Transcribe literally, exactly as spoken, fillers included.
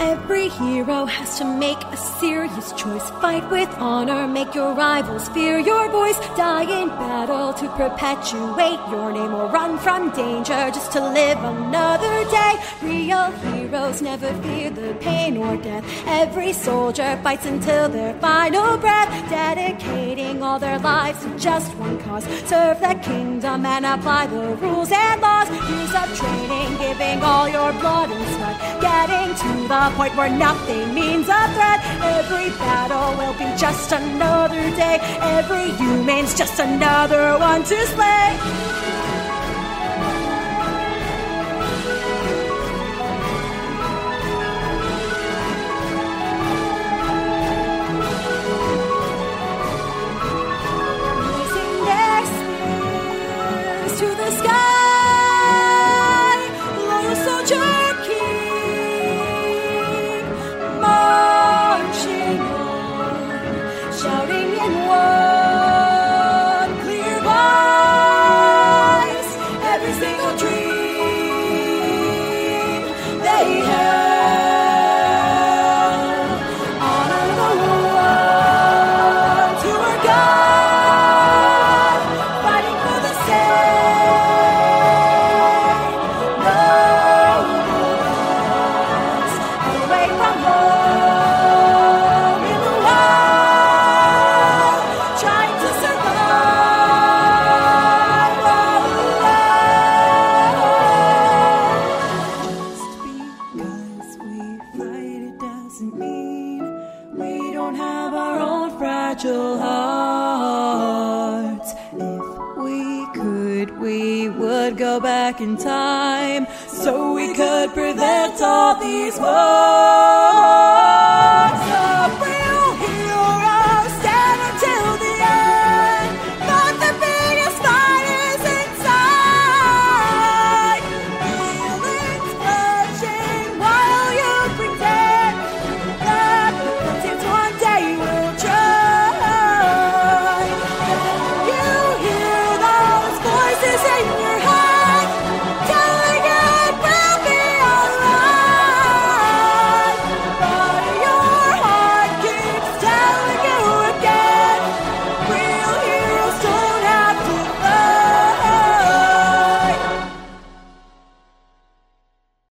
Every hero has to make a serious choice. Fight with honor, make your rivals fear your voice. Die in battle to perpetuate your name, or run from danger just to live another day. Real heroes never fear the pain or death. Every soldier fights until their final breath, dedicating all their lives to just one cause. Serve the kingdom and apply the rules and laws. Years of training, giving all your blood and sweat, getting to the point where nothing means a threat. Every battle will be just another day. Every human's just another one to slay. Raising their spears to the sky, loyal soldier. Shouting in one clear voice, every single dream they held. Honor the ones who are gone, fighting for the same noble cause. Away from home in the wild, trying to survive all alone. Just because we fight, it doesn't mean we don't have our own fragile hearts. If we could, we would go back in time so we could prevent all these wars.